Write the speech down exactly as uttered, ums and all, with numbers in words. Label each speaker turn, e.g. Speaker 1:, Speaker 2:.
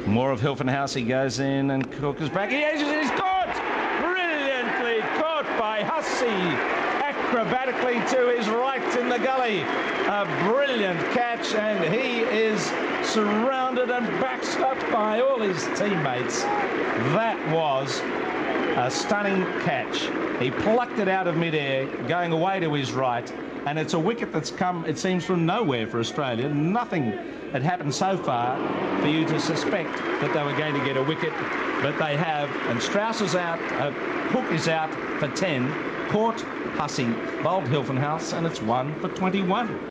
Speaker 1: More of Hilfenhaus. He goes in and Cook is back. He is, he's caught! Brilliantly caught by Hussey. Acrobatically to his right in the gully. A brilliant catch, and he is surrounded and backstopped by all his teammates. That was a stunning catch. He plucked it out of midair, going away to his right, and it's a wicket that's come, it seems, from nowhere for Australia. Nothing had happened so far for you to suspect that they were going to get a wicket, but they have. And Strauss is out, uh, Cook is out for ten, caught Hussey, bowled Hilfenhaus, and it's one for twenty-one.